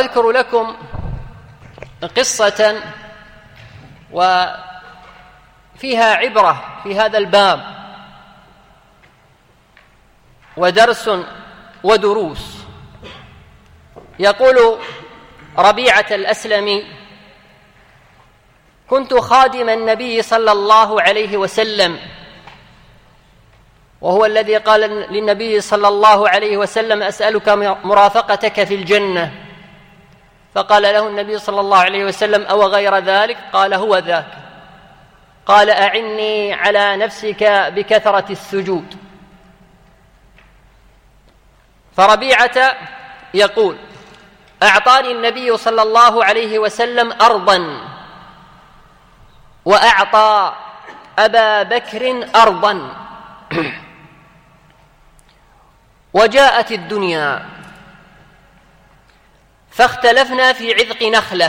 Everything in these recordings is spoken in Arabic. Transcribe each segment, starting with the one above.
وأذكر لكم قصة وفيها عبرة في هذا الباب ودرس ودروس. يقول ربيعة الأسلمي: كنت خادم النبي صلى الله عليه وسلم، وهو الذي قال للنبي صلى الله عليه وسلم: أسألك مرافقتك في الجنة. فقال له النبي صلى الله عليه وسلم: أو غير ذلك؟ قال: هو ذاك. قال: أعني على نفسك بكثرة السجود. فربيعة يقول: أعطاني النبي صلى الله عليه وسلم أرضا، وأعطى أبا بكر أرضا، وجاءت الدنيا فاختلفنا في عذق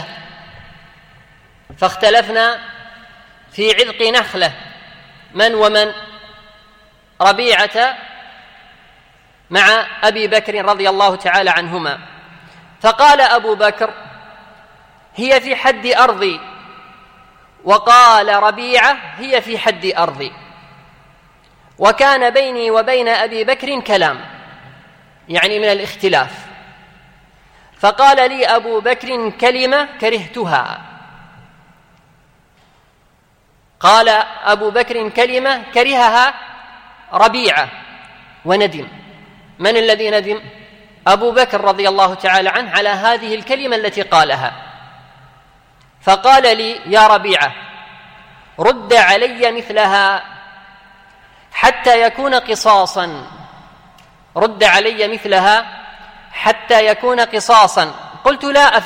نخلة، من ومن؟ ربيعة مع أبي بكر رضي الله تعالى عنهما. فقال أبو بكر: هي في حد أرضي، وقال ربيعة: هي في حد أرضي. وكان بيني وبين أبي بكر كلام، يعني من الاختلاف. فقال لي أبو بكر كلمة كرهتها، قال أبو بكر كلمة كرهها ربيعة وندم. من الذي ندم؟ أبو بكر رضي الله تعالى عنه على هذه الكلمة التي قالها. فقال لي: يا ربيعة، رد علي مثلها حتى يكون قصاصا، رد علي مثلها حتى يكون قصاصا. قلت: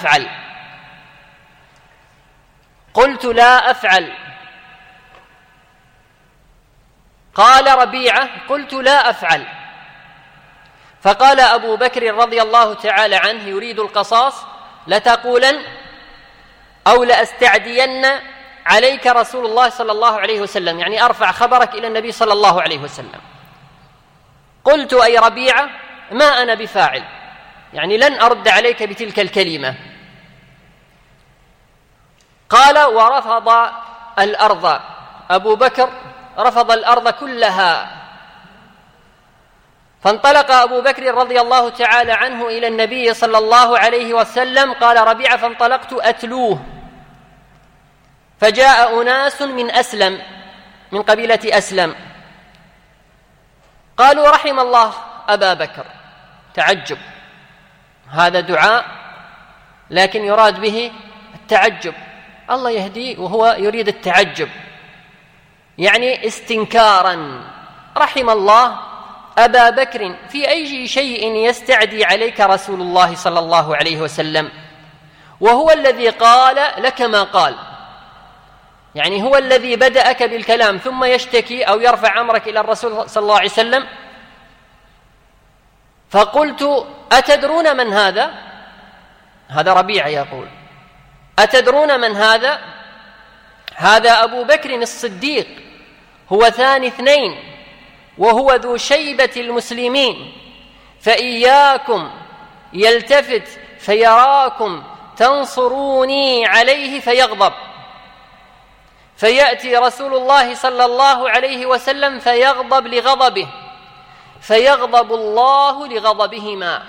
لا أفعل. قال ربيعة: قلت: لا أفعل. فقال أبو بكر رضي الله تعالى عنه يريد القصاص: لتقولن أو لأستعدين عليك رسول الله صلى الله عليه وسلم، يعني أرفع خبرك إلى النبي صلى الله عليه وسلم. قلت: أي ربيعة، ما أنا بفاعل، يعني لن أرد عليك بتلك الكلمة. قال: ورفض الأرض، أبو بكر رفض الأرض كلها. فانطلق أبو بكر رضي الله تعالى عنه إلى النبي صلى الله عليه وسلم. قال ربيعة: فانطلقت أتلوه، فجاء أناس من أسلم، من قبيلة أسلم، قالوا: رحم الله أبا بكر. تعجب، هذا دعاء لكن يراد به التعجب، الله يهديه وهو يريد التعجب، يعني استنكارا. رحم الله أبا بكر، في أي شيء يستعدي عليك رسول الله صلى الله عليه وسلم، وهو الذي قال لك ما قال، يعني هو الذي بدأك بالكلام ثم يشتكي أو يرفع أمرك إلى الرسول صلى الله عليه وسلم. فقلت: أتدرون من هذا؟ هذا ربيعة يقول: أتدرون من هذا؟ هذا أبو بكر الصديق، هو ثاني اثنين، وهو ذو شيبة المسلمين، فإياكم يلتفت فيراكم تنصروني عليه فيغضب، فيأتي رسول الله صلى الله عليه وسلم فيغضب لغضبه، فيغضب الله لغضبهما،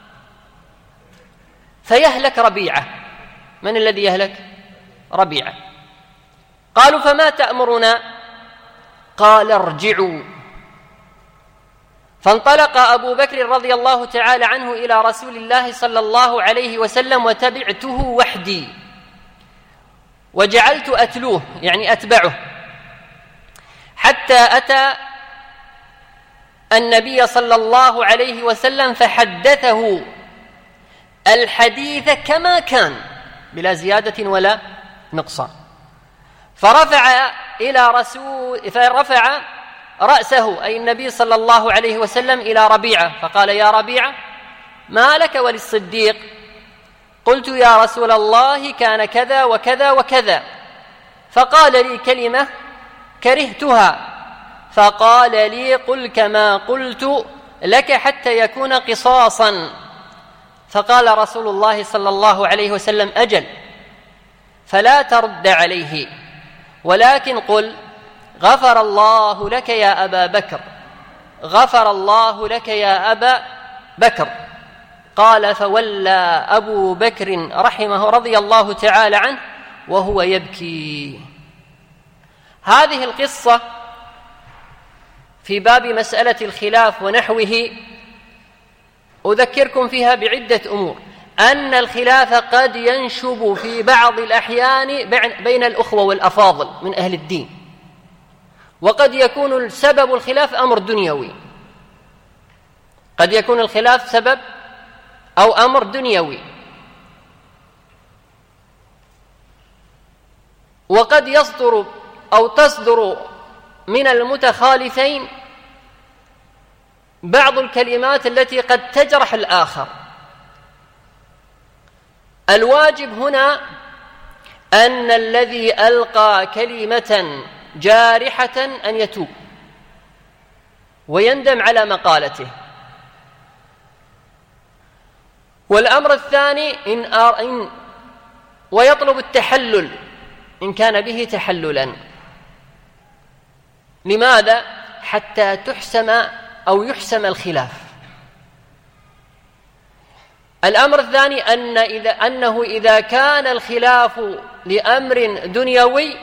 فيهلك ربيعة. من الذي يهلك؟ ربيعة. قالوا: فما تأمرنا؟ قال: ارجعوا. فانطلق أبو بكر رضي الله تعالى عنه إلى رسول الله صلى الله عليه وسلم، وتبعته وحدي، وجعلت أتلوه، يعني أتبعه، حتى أتى النبي صلى الله عليه وسلم فحدثه الحديث كما كان بلا زيادة ولا نقصان. فرفع رأسه أي النبي صلى الله عليه وسلم إلى ربيعة، فقال: يا ربيعة، ما لك وللصديق؟ قلت: يا رسول الله، كان كذا وكذا وكذا. فقال لي كلمة كرهتها، فقال لي: قل كما قلت لك حتى يكون قصاصا. فقال رسول الله صلى الله عليه وسلم: أجل، فلا ترد عليه، ولكن قل: غفر الله لك يا أبا بكر، غفر الله لك يا أبا بكر. قال: فولى أبو بكر رحمه رضي الله تعالى عنه وهو يبكي. هذه القصة في باب مسألة الخلاف ونحوه أذكركم فيها بعدة أمور: أن الخلاف قد ينشب في بعض الأحيان بين الأخوة والأفاضل من أهل الدين، وقد يكون سبب الخلاف أمر دنيوي، قد يكون الخلاف سبب أو أمر دنيوي، وقد يصدر أو تصدر من المتخالفين بعض الكلمات التي قد تجرح الآخر. الواجب هنا أن الذي ألقى كلمة جارحة أن يتوب ويندم على مقالته. والأمر الثاني ويطلب التحلل إن كان به تحللا. لماذا؟ حتى يحسم الخلاف. الأمر الثاني أنه إذا كان الخلاف لأمر دنيوي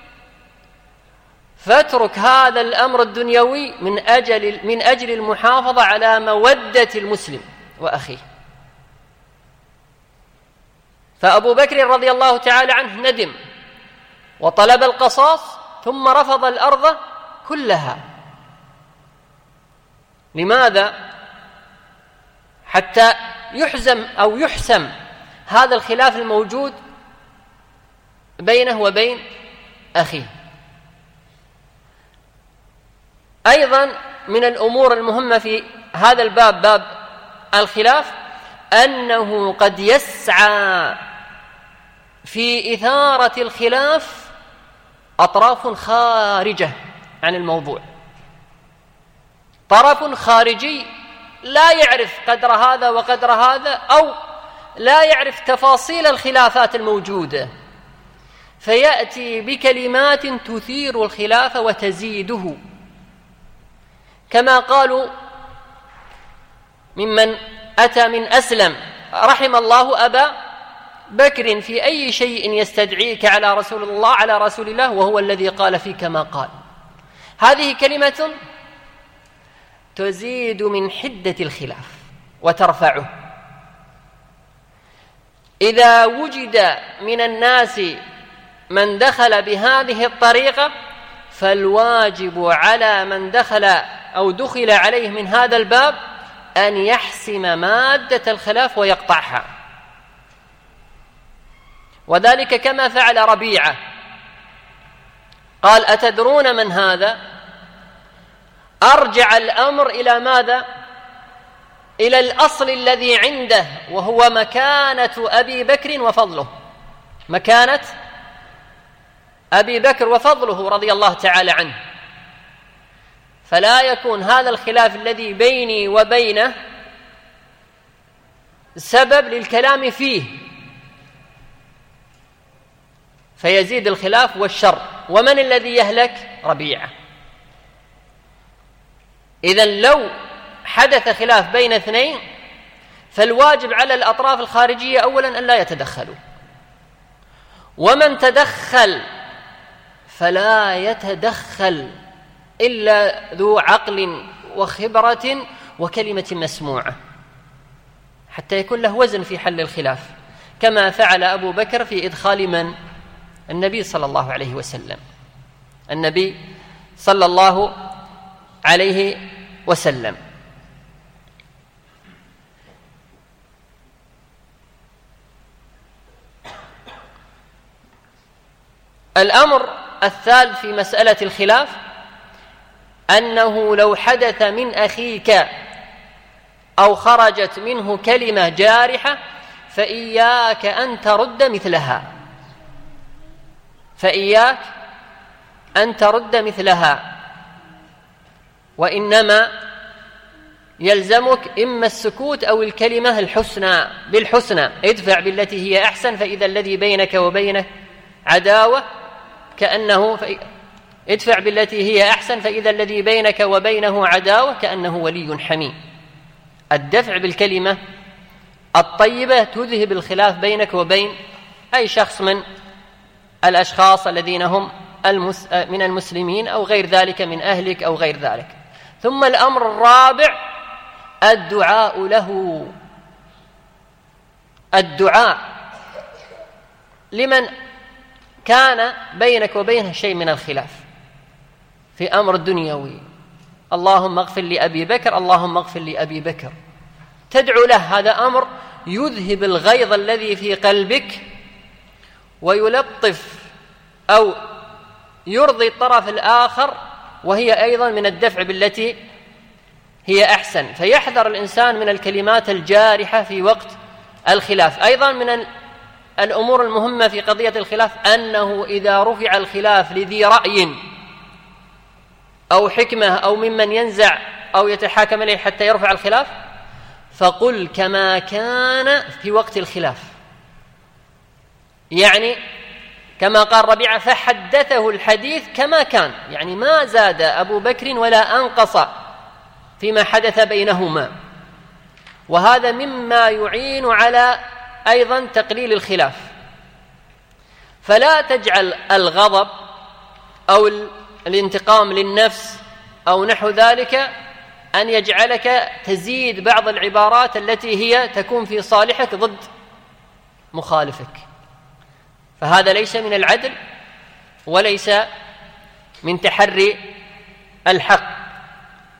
فاترك هذا الأمر الدنيوي من أجل المحافظة على مودة المسلم وأخيه. فأبو بكر رضي الله تعالى عنه ندم وطلب القصاص ثم رفض الأرض كلها. لماذا؟ حتى يحسم هذا الخلاف الموجود بينه وبين أخيه. أيضا من الأمور المهمة في هذا الباب، باب الخلاف، أنه قد يسعى في إثارة الخلاف أطراف خارجة عن الموضوع، طرف خارجي لا يعرف قدر هذا وقدر هذا، أو لا يعرف تفاصيل الخلافات الموجودة، فيأتي بكلمات تثير الخلاف وتزيده، كما قالوا ممن أتى من أسلم: رحم الله أبا بكر في أي شيء يستدعيك على رسول الله وهو الذي قال فيك ما قال. هذه كلمة تزيد من حدة الخلاف وترفعه. إذا وجد من الناس من دخل بهذه الطريقة فالواجب على من دخل عليه من هذا الباب أن يحسم مادة الخلاف ويقطعها، وذلك كما فعل ربيعة. قال: أتدرون من هذا؟ أرجع الأمر إلى ماذا؟ إلى الأصل الذي عنده، وهو مكانة أبي بكر وفضله، مكانة أبي بكر وفضله رضي الله تعالى عنه. فلا يكون هذا الخلاف الذي بيني وبينه سبب للكلام فيه فيزيد الخلاف والشر. ومن الذي يهلك؟ ربيعة. إذن لو حدث خلاف بين اثنين فالواجب على الأطراف الخارجية أولا أن لا يتدخلوا، ومن تدخل فلا يتدخل إلا ذو عقل وخبرة وكلمة مسموعة، حتى يكون له وزن في حل الخلاف، كما فعل أبو بكر في إدخال من؟ النبي صلى الله عليه وسلم. النبي صلى الله عليه وسلم. الأمر الثالث في مسألة الخلاف أنه لو حدث من أخيك أو خرجت منه كلمة جارحة فإياك أن ترد مثلها، فإياك أن ترد مثلها، وإنما يلزمك إما السكوت أو الكلمة الحسنى بالحسنى. ادفع بالتي هي أحسن فإذا الذي بينك وبينه عداوة ادفع بالتي هي أحسن فإذا الذي بينك وبينه عداوة كأنه ولي حميم. الدفع بالكلمة الطيبة تذهب الخلاف بينك وبين أي شخص من الأشخاص الذين هم من المسلمين أو غير ذلك من أهلك أو غير ذلك. ثم الأمر الرابع الدعاء له، الدعاء لمن كان بينك وبينه شيء من الخلاف في أمر دنيوي. اللهم اغفر لأبي بكر، اللهم اغفر لأبي بكر، تدعو له. هذا أمر يذهب الغيظ الذي في قلبك ويلطف أو يرضي الطرف الآخر، وهي أيضا من الدفع بالتي هي أحسن. فيحذر الإنسان من الكلمات الجارحة في وقت الخلاف. أيضا من الأمور المهمة في قضية الخلاف أنه إذا رفع الخلاف لذي رأي أو حكمة أو ممن ينزع أو يتحاكم إليه حتى يرفع الخلاف، فقل كما كان في وقت الخلاف. يعني كما قال ربيعة فحدثه الحديث كما كان، يعني ما زاد أبو بكر ولا أنقص فيما حدث بينهما. وهذا مما يعين على أيضا تقليل الخلاف. فلا تجعل الغضب أو الانتقام للنفس أو نحو ذلك أن يجعلك تزيد بعض العبارات التي هي تكون في صالحك ضد مخالفك، فهذا ليس من العدل وليس من تحري الحق.